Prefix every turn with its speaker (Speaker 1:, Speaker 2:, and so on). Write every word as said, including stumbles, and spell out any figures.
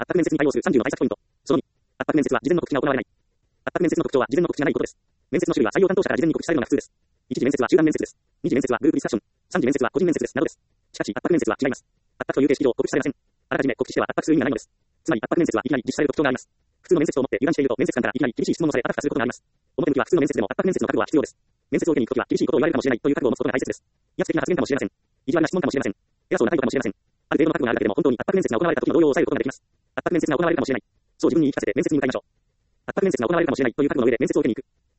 Speaker 1: 圧迫面接に対応するさんじゅうの対策ポイント。そのに、圧迫面接は事前の告知が行われない。圧迫面接の特徴は事前の告知がないことです。面接の種類は採用担当者から事前に告知されるのが普通です。一次面接は集団面接です。二次面接はグループディスカッション。三次面接は個人面接です。などです。しかし、圧迫面接は違います。圧迫という形式上告知されません。あらかじめ告知しては圧迫する意味がないのです。つまり、圧迫面接はいきなり実施される特徴があります。普通の面接と思って油断していると、面接官からいきなり厳しい質問をされ、あたふたすることがあります。表向きは普通の面接でも圧迫面接の覚悟は必要です。面接を受けに行くときは厳しいことを言われるかもしれないという覚悟を持つことが大切です。威圧的な発言かもしれません。意地悪な質問かもしれません。偉そうな態度かもしれません。ある程度の覚悟があるだけでも本当に圧迫面接が行われた時の動揺を抑えることができます。圧迫面接が行われるかもしれない。そう自分に言い聞かせて面接に向かいましょう。圧迫面接が行われるかもしれないという覚悟の上で面接を受けに行く。